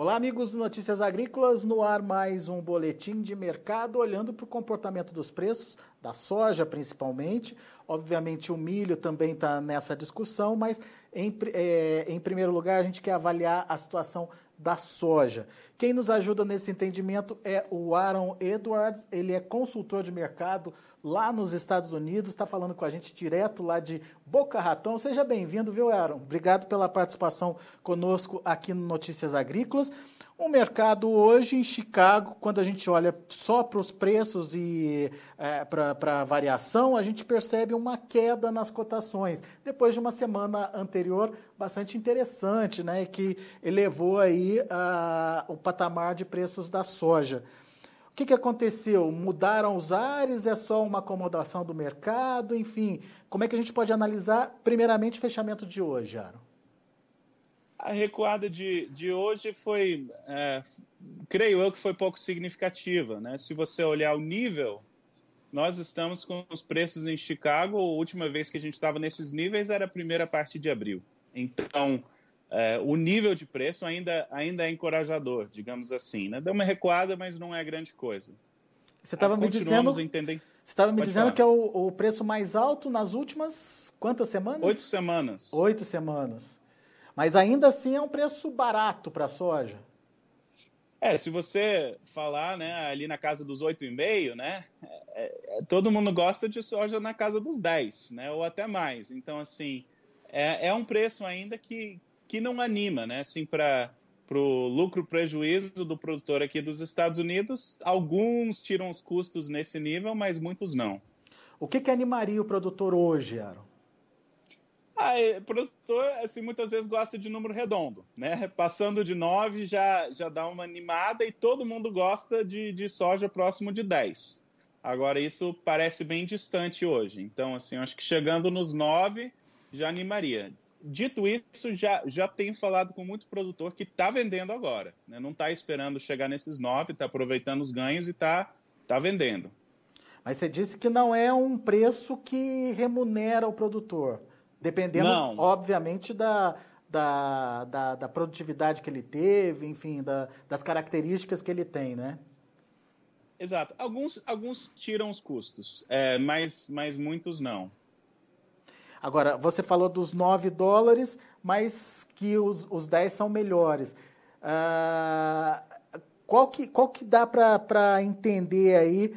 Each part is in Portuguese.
Olá, amigos do Notícias Agrícolas, no ar mais um boletim de mercado, olhando para o comportamento dos preços, da soja principalmente. Obviamente o milho também está nessa discussão, mas em primeiro lugar a gente quer avaliar a situação da soja. Quem nos ajuda nesse entendimento é o Aaron Edwards, ele é consultor de mercado lá nos Estados Unidos, está falando com a gente direto lá de Boca Raton. Seja bem-vindo, viu, Aaron? Obrigado pela participação conosco aqui no Notícias Agrícolas. O mercado hoje em Chicago, quando a gente olha só para os preços e para a variação, a gente percebe uma queda nas cotações, depois de uma semana anterior bastante interessante, né, que elevou aí o patamar de preços da soja. O que aconteceu? Mudaram os ares? É só uma acomodação do mercado? Enfim, como é que a gente pode analisar, primeiramente, o fechamento de hoje, Aaron? A recuada de hoje foi, creio eu, que foi pouco significativa, né? Se você olhar o nível, nós estamos com os preços em Chicago, a última vez que a gente estava nesses níveis era a primeira parte de abril. Então, o nível de preço ainda é encorajador, digamos assim, né? Deu uma recuada, mas não é grande coisa. Você estava me dizendo, que é o preço mais alto nas últimas quantas semanas? 8 semanas. 8 semanas. Mas ainda assim é um preço barato para a soja. Se você falar, né, ali na casa dos 8,5, né, todo mundo gosta de soja na casa dos 10, né, ou até mais. Então, assim, é um preço ainda que não anima, né, assim, para o lucro-prejuízo do produtor aqui dos Estados Unidos. Alguns tiram os custos nesse nível, mas muitos não. O que animaria o produtor hoje, Aaron? O produtor, assim, muitas vezes gosta de número redondo, né? Passando de 9 já dá uma animada e todo mundo gosta de soja próximo de 10. Agora, isso parece bem distante hoje. Então, assim, acho que chegando nos 9 já animaria. Dito isso, já tenho falado com muito produtor que está vendendo agora, né? Não está esperando chegar nesses 9, está aproveitando os ganhos e está vendendo. Mas você disse que não é um preço que remunera o produtor. Dependendo, não, obviamente, da produtividade que ele teve, enfim, das características que ele tem, né? Exato. Alguns tiram os custos, mas muitos não. Agora, você falou dos $9, mas que os 10 são melhores. Qual que dá para entender aí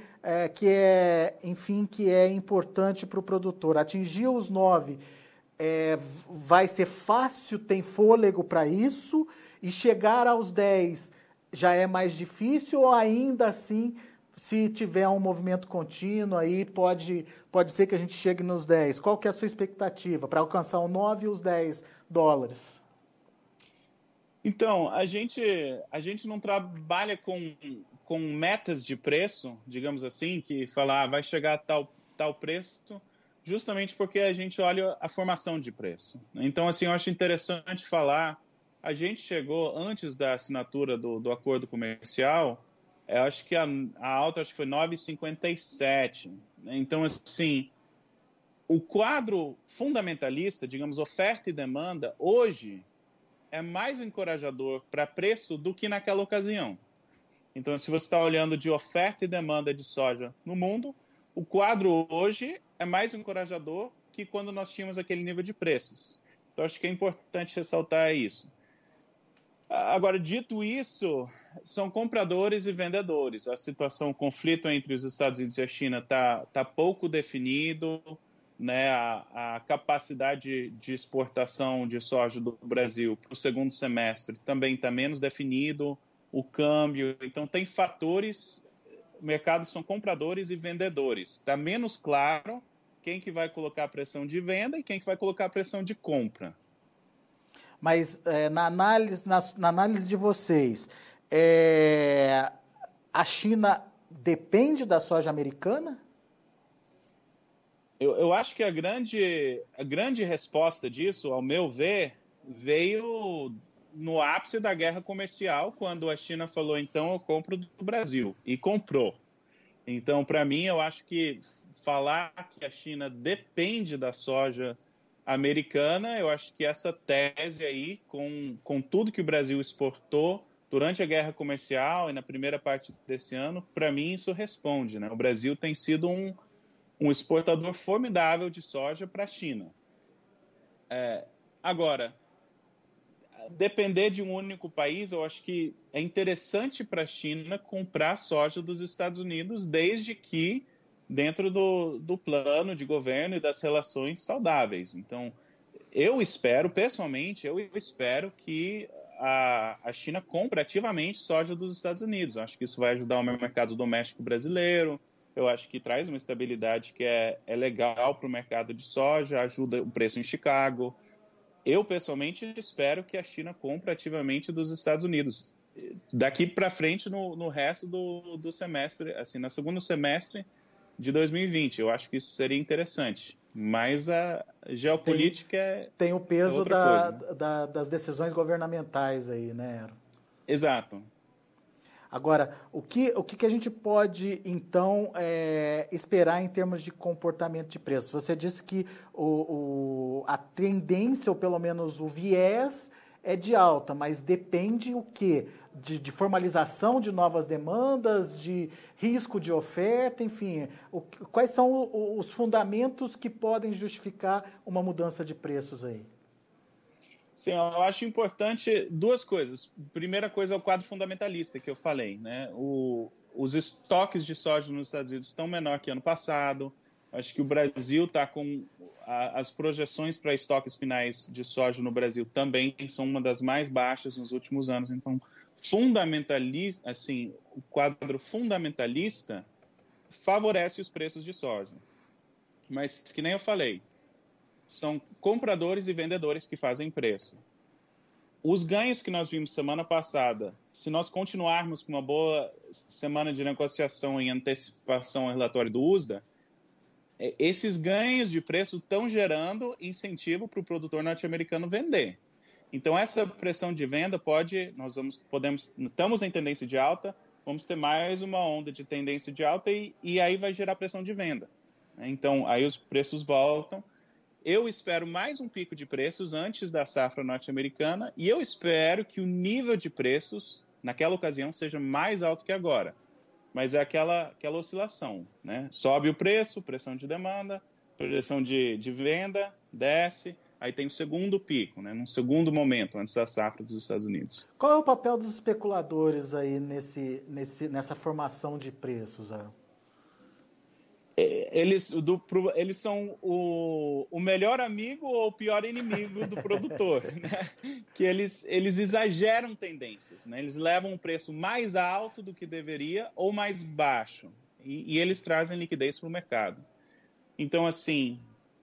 que é importante para o produtor? Atingir os 9 vai ser fácil, tem fôlego para isso, e chegar aos 10 já é mais difícil, ou ainda assim, se tiver um movimento contínuo, aí pode ser que a gente chegue nos 10. Qual que é a sua expectativa para alcançar o 9 e os $10? Então, a gente não trabalha com metas de preço, digamos assim, que falar vai chegar a tal preço, justamente porque a gente olha a formação de preço. Então, assim, eu acho interessante falar, a gente chegou antes da assinatura do acordo comercial, eu acho que a alta acho que foi 9,57. Então, assim, o quadro fundamentalista, digamos, oferta e demanda, hoje é mais encorajador para preço do que naquela ocasião. Então, se você está olhando de oferta e demanda de soja no mundo, o quadro hoje é mais encorajador que quando nós tínhamos aquele nível de preços. Então, acho que é importante ressaltar isso. Agora, dito isso, são compradores e vendedores. A situação, o conflito entre os Estados Unidos e a China está pouco definido, né? A capacidade de exportação de soja do Brasil para o segundo semestre também está menos definido, o câmbio. Então, tem fatores, mercados são compradores e vendedores. Está menos claro quem que vai colocar a pressão de venda e quem que vai colocar a pressão de compra. Mas na análise de vocês, a China depende da soja americana? Eu acho que a grande resposta disso, ao meu ver, veio no ápice da guerra comercial, quando a China falou, então eu compro do Brasil, e comprou. Então, para mim, eu acho que falar que a China depende da soja americana, eu acho que essa tese aí, com tudo que o Brasil exportou durante a guerra comercial e na primeira parte desse ano, para mim isso responde, né? O Brasil tem sido um exportador formidável de soja para a China. Agora, depender de um único país, eu acho que é interessante para a China comprar soja dos Estados Unidos, desde que dentro do plano de governo e das relações saudáveis. Então, eu espero, pessoalmente, que a China compre ativamente soja dos Estados Unidos. Eu acho que isso vai ajudar o mercado doméstico brasileiro, eu acho que traz uma estabilidade que é legal para o mercado de soja, ajuda o preço em Chicago. Eu, pessoalmente, espero que a China compre ativamente dos Estados Unidos. Daqui para frente, no resto do semestre, assim, no segundo semestre de 2020, eu acho que isso seria interessante. Mas a geopolítica tem o peso outra coisa, né? das decisões governamentais aí, né, Aaron? Exato. Agora, o que a gente pode, então, esperar em termos de comportamento de preços? Você disse que a tendência, ou pelo menos o viés, é de alta, mas depende o quê? De formalização de novas demandas, de risco de oferta, enfim. Quais são os fundamentos que podem justificar uma mudança de preços aí? Sim, eu acho importante duas coisas. Primeira coisa é o quadro fundamentalista que eu falei, né? Os estoques de soja nos Estados Unidos estão menor que ano passado. Acho que o Brasil está com as projeções para estoques finais de soja no Brasil também são uma das mais baixas nos últimos anos. Então, fundamentalista, assim, o quadro fundamentalista favorece os preços de soja. Mas, que nem eu falei, são compradores e vendedores que fazem preço. Os ganhos que nós vimos semana passada, se nós continuarmos com uma boa semana de negociação em antecipação ao relatório do USDA, esses ganhos de preço estão gerando incentivo para o produtor norte-americano vender. Então, essa pressão de venda estamos em tendência de alta, vamos ter mais uma onda de tendência de alta e aí vai gerar pressão de venda. Então, aí os preços voltam. Eu espero mais um pico de preços antes da safra norte-americana e eu espero que o nível de preços, naquela ocasião, seja mais alto que agora. Mas é aquela oscilação, né? Sobe o preço, pressão de demanda, pressão de venda, desce, aí tem o segundo pico, né? Num segundo momento, antes da safra dos Estados Unidos. Qual é o papel dos especuladores aí nessa formação de preços, Aaron? Eles são o melhor amigo ou o pior inimigo do produtor, né? Que eles exageram tendências, né? Eles levam um preço mais alto do que deveria ou mais baixo, e eles trazem liquidez para o mercado. Então, assim,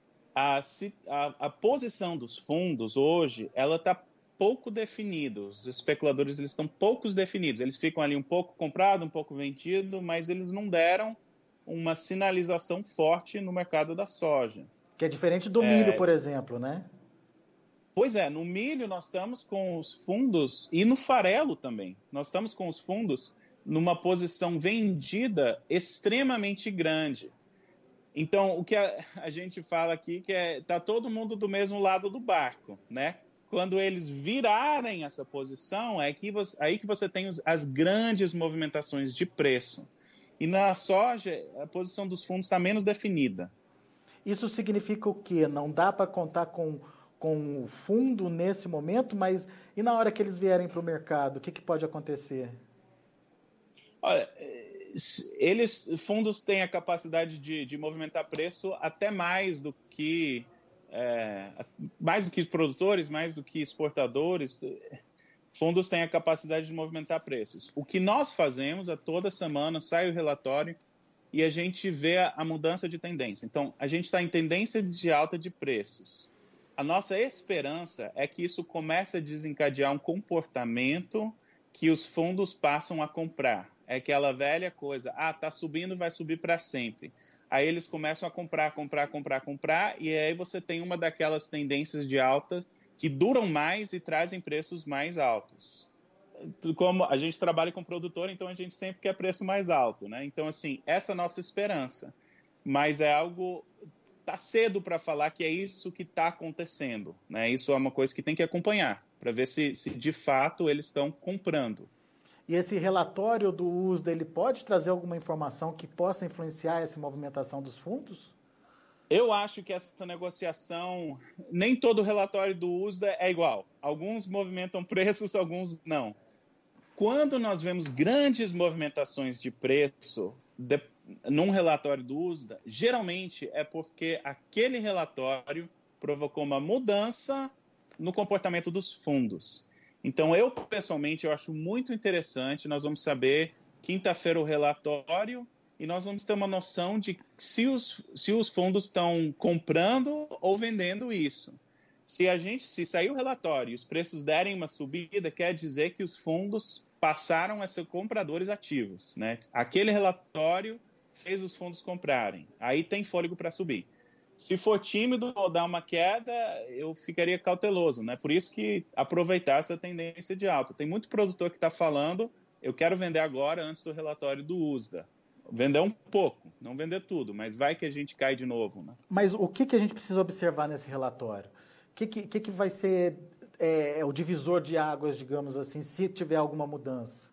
a posição dos fundos hoje, ela está pouco definida. Os especuladores eles estão poucos definidos. Eles ficam ali um pouco comprado, um pouco vendido, mas eles não deram uma sinalização forte no mercado da soja. Que é diferente do milho, por exemplo, né? Pois é, no milho nós estamos com os fundos, e no farelo também, nós estamos com os fundos numa posição vendida extremamente grande. Então, o que a gente fala aqui que está todo mundo do mesmo lado do barco, né? Quando eles virarem essa posição, aí que você tem as grandes movimentações de preço. E na soja, a posição dos fundos está menos definida. Isso significa o quê? Não dá para contar com o fundo nesse momento, mas e na hora que eles vierem para o mercado, o que pode acontecer? Olha, fundos têm a capacidade de movimentar preço até mais do que produtores, mais do que exportadores. Fundos têm a capacidade de movimentar preços. O que nós fazemos é toda semana sai o relatório e a gente vê a mudança de tendência. Então, a gente está em tendência de alta de preços. A nossa esperança é que isso comece a desencadear um comportamento que os fundos passam a comprar. É aquela velha coisa, está subindo, vai subir para sempre. Aí eles começam a comprar, e aí você tem uma daquelas tendências de alta que duram mais e trazem preços mais altos. Como a gente trabalha com produtor, então a gente sempre quer preço mais alto, né? Então, assim, essa é a nossa esperança. Mas é algo... Está cedo para falar que é isso que está acontecendo, né? Isso é uma coisa que tem que acompanhar, para ver se de fato eles estão comprando. E esse relatório do USDA, ele pode trazer alguma informação que possa influenciar essa movimentação dos fundos? Eu acho que essa negociação, nem todo relatório do USDA é igual. Alguns movimentam preços, alguns não. Quando nós vemos grandes movimentações de preço num relatório do USDA, geralmente é porque aquele relatório provocou uma mudança no comportamento dos fundos. Então, eu, pessoalmente, eu acho muito interessante. Nós vamos saber, quinta-feira, o relatório, e nós vamos ter uma noção de se os fundos estão comprando ou vendendo isso. Se sair o relatório e os preços derem uma subida, quer dizer que os fundos passaram a ser compradores ativos, né? Aquele relatório fez os fundos comprarem. Aí tem fôlego para subir. Se for tímido ou dar uma queda, eu ficaria cauteloso, né? Por isso que aproveitar essa tendência de alta. Tem muito produtor que está falando, eu quero vender agora antes do relatório do USDA. Vender um pouco, não vender tudo, mas vai que a gente cai de novo, né? Mas o que a gente precisa observar nesse relatório? O que vai ser o divisor de águas, digamos assim, se tiver alguma mudança?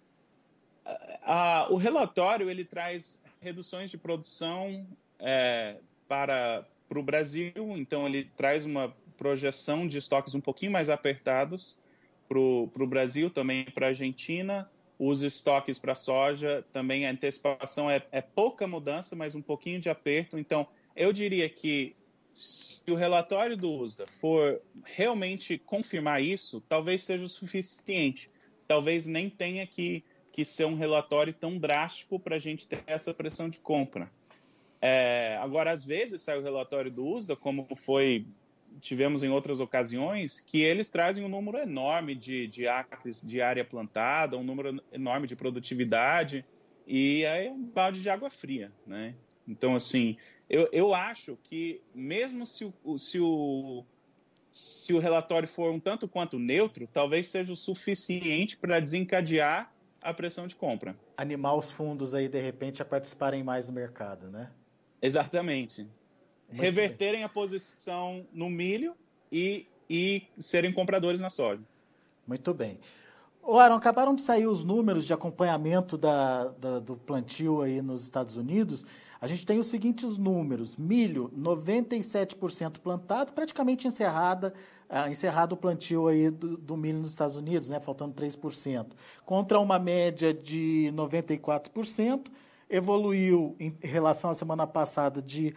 O relatório, ele traz reduções de produção para o Brasil, então ele traz uma projeção de estoques um pouquinho mais apertados para o Brasil, também para a Argentina. Os estoques para soja, também a antecipação é pouca mudança, mas um pouquinho de aperto. Então, eu diria que se o relatório do USDA for realmente confirmar isso, talvez seja o suficiente. Talvez nem tenha que ser um relatório tão drástico para a gente ter essa pressão de compra. Agora, às vezes, sai o relatório do USDA, como tivemos em outras ocasiões, que eles trazem um número enorme de acres de área plantada, um número enorme de produtividade, e aí é um balde de água fria, né? Então, assim, eu acho que mesmo se o relatório for um tanto quanto neutro, talvez seja o suficiente para desencadear a pressão de compra. Animar os fundos aí, de repente, a participarem mais do mercado, né? Exatamente. Muito Reverterem bem. a posição no milho e serem compradores na soja. Muito bem. Ô, Aaron, acabaram de sair os números de acompanhamento do plantio aí nos Estados Unidos. A gente tem os seguintes números: milho, 97% plantado, praticamente encerrado o plantio aí do milho nos Estados Unidos, né, faltando 3%, contra uma média de 94%, evoluiu em relação à semana passada de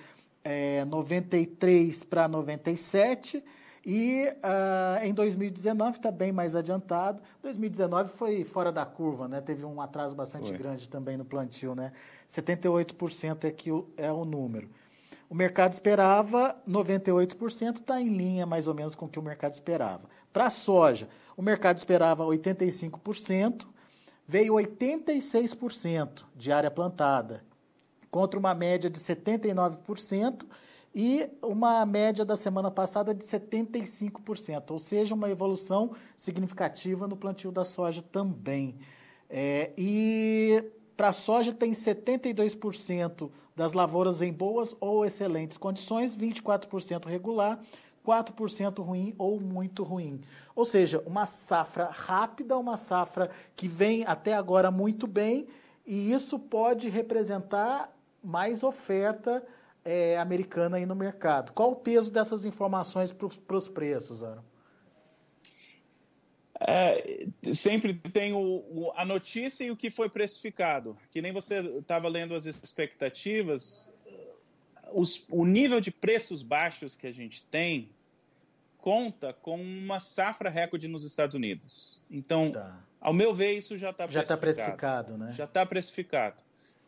93 para 97%. E em 2019 está bem mais adiantado. 2019 foi fora da curva, né? Teve um atraso bastante grande também no plantio, né? 78% é o número. O mercado esperava 98%, está em linha mais ou menos com o que o mercado esperava. Para a soja, o mercado esperava 85%, veio 86% de área plantada, contra uma média de 79%, e uma média da semana passada de 75%, ou seja, uma evolução significativa no plantio da soja também. E para a soja tem 72% das lavouras em boas ou excelentes condições, 24% regular, 4% ruim ou muito ruim. Ou seja, uma safra rápida, uma safra que vem até agora muito bem, e isso pode representar mais oferta americana aí no mercado. Qual o peso dessas informações para os preços, Aaron? Sempre tem a notícia e o que foi precificado. Que nem você estava lendo as expectativas, o nível de preços baixos que a gente tem conta com uma safra recorde nos Estados Unidos. Então, ao meu ver, isso já está precificado. Já está precificado, né? Já está precificado.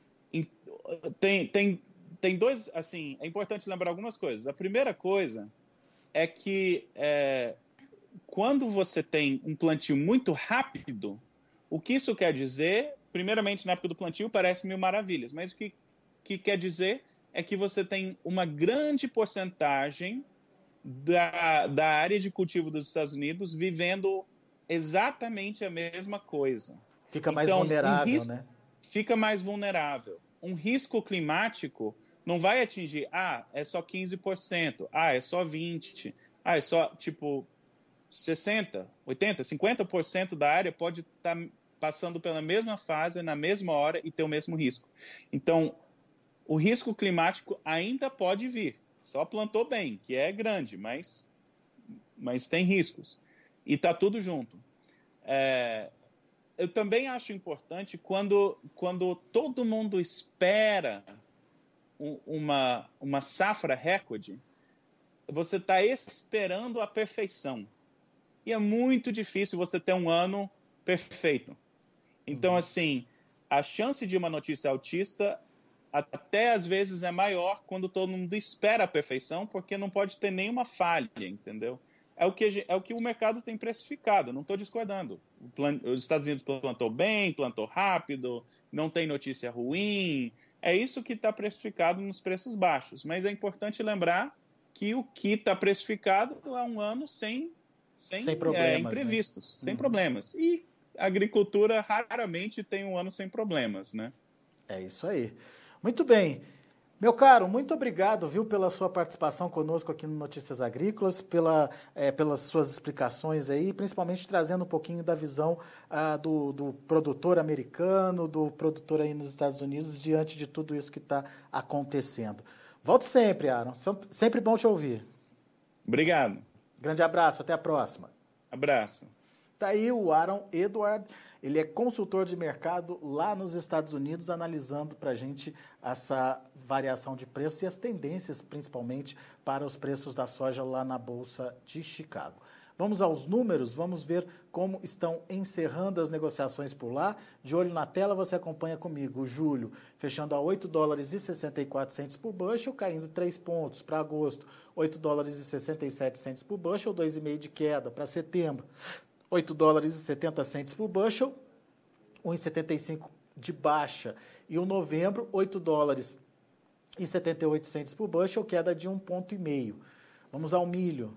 Tem dois, assim, é importante lembrar algumas coisas. A primeira coisa é que quando você tem um plantio muito rápido, o que isso quer dizer, primeiramente na época do plantio parece mil maravilhas, mas o que quer dizer é que você tem uma grande porcentagem da área de cultivo dos Estados Unidos vivendo exatamente a mesma coisa. Fica mais vulnerável, né? Fica mais vulnerável. Um risco climático não vai atingir, é só 15%, é só 20%, é só, 60%, 80%, 50% da área pode estar passando pela mesma fase, na mesma hora e ter o mesmo risco. Então, o risco climático ainda pode vir. Só plantou bem, que é grande, mas tem riscos. E está tudo junto. Eu também acho importante quando todo mundo espera uma safra recorde, você está esperando a perfeição. E é muito difícil você ter um ano perfeito. Então, assim, a chance de uma notícia altista até às vezes é maior quando todo mundo espera a perfeição, porque não pode ter nenhuma falha, entendeu? É o que o mercado tem precificado, não estou discordando. Os Estados Unidos plantou bem, plantou rápido, não tem notícia ruim. É isso que está precificado nos preços baixos. Mas é importante lembrar que o que está precificado é um ano sem problemas, imprevistos, sem problemas. E a agricultura raramente tem um ano sem problemas, né? É isso aí. Muito bem. Meu caro, muito obrigado, viu, pela sua participação conosco aqui no Notícias Agrícolas, pelas suas explicações aí, principalmente trazendo um pouquinho da visão do produtor americano, do produtor aí nos Estados Unidos, diante de tudo isso que está acontecendo. Volte sempre, Aaron. Sempre bom te ouvir. Obrigado. Grande abraço, até a próxima. Abraço. Tá aí o Aaron Edward, ele é consultor de mercado lá nos Estados Unidos, analisando para a gente essa variação de preços e as tendências, principalmente, para os preços da soja lá na Bolsa de Chicago. Vamos aos números, vamos ver como estão encerrando as negociações por lá. De olho na tela, você acompanha comigo. O julho fechando a $8,64 por bushel, caindo 3 pontos. Para agosto, $8,67 por bushel, 2,5 de queda. Para setembro, $8,70 por bushel, 1,75 de baixa. E o novembro, $8,78 por bushel, queda de 1,5 ponto. Vamos ao milho.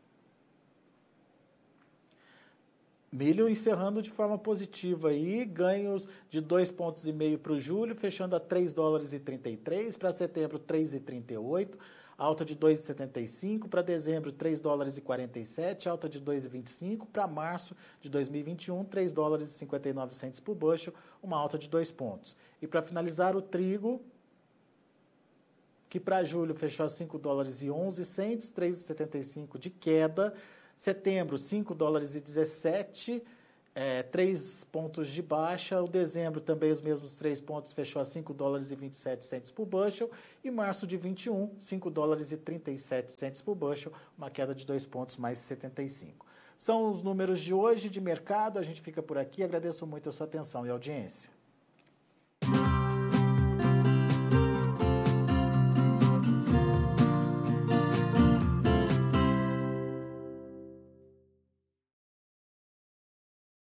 Milho encerrando de forma positiva aí, ganhos de 2,5 pontos para o julho, fechando a $3,33, para setembro $3,38, alta de 2,75, para dezembro $3,47, alta de 2,25, para março de 2021 $3,59 por bushel, uma alta de 2 pontos. E para finalizar, o trigo, que para julho fechou a $5,11, 3,75 de queda. Setembro, $5,17, 3 pontos de baixa. O dezembro também os mesmos 3 pontos, fechou a $5,27 por bushel. E março de 21, $5,37 por bushel, uma queda de 2 pontos, mais 75. São os números de hoje de mercado. A gente fica por aqui. Agradeço muito a sua atenção e audiência.